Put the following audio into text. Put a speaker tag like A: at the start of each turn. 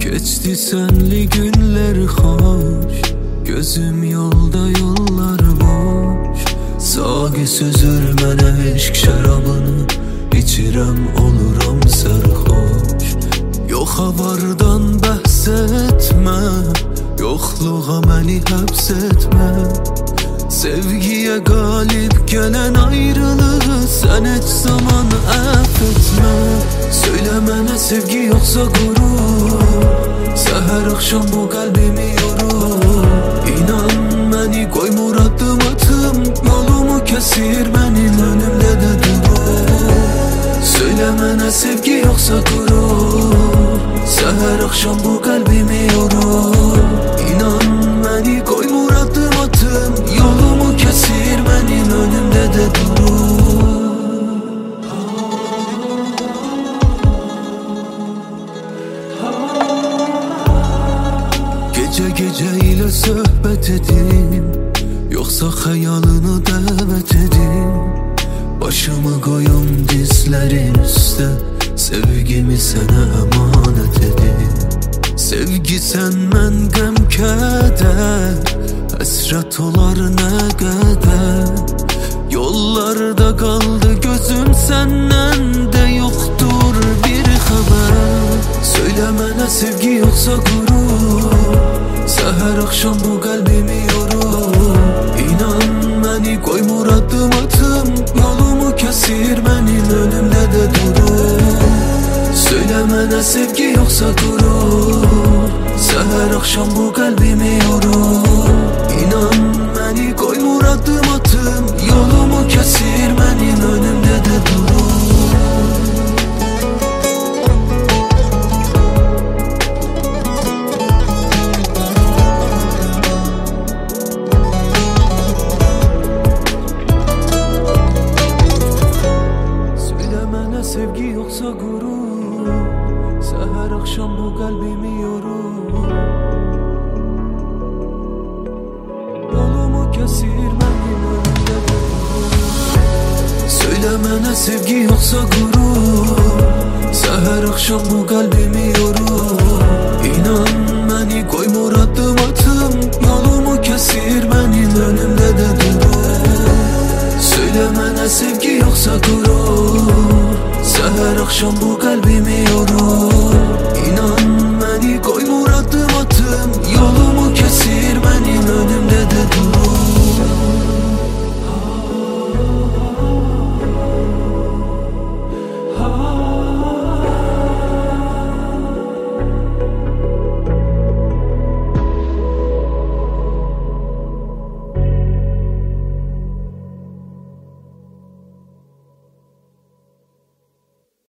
A: Geçti senli günler hoş, gözüm yolda yollar boş. Sağ süzür mənə eşq şərabını, içirəm oluram sərxoş. Yoxa vardan bəhs etmə, yoxluğa məni həbs etmə. Sevgiye galip gelen ayrılığı sen hiç zaman affetme. Söyle mənə sevgi yoksa gurur, seher akşam bu kalbimi yorur. İnan məni koymur adım atım, yolumu kesir benim önümde de durur. Söyle mənə sevgi yoksa gurur, seher akşam bu kalbimi yorur. İnan məni koymur adım atım, yolumu kesir benim önümde de durur. Gece gece ile söhbet edin, yoksa hayalını davet edin. Başımı koyum dizlerin üstü, sevgimi sana emanet edin. Sevgi sen mən qəm kədər, həsrət olar nə qədər. Yollarda qaldı gözüm səndən də yoxdur bir xəbər. Söylə mənə sevgi yoxsa qurur, səhər axşam bu qəlbimi yorur. İnan məni qoymur adım atım, yolumu kesir benim önümdə də durur. Söylə mənə sevgi yoxsa qurur, səhər axşam bu qəlbimi yorur. İnan məni qoymur adım atım, yolumu kesir benim önümdə də durur. Söylə mənə sevgi yoxsa qurur, seher akşam bu kalbimi yorur. Yolumu kesir benim önümde durur. Söyle mənə sevgi yoksa gurur, seher akşam bu kalbimi yorur.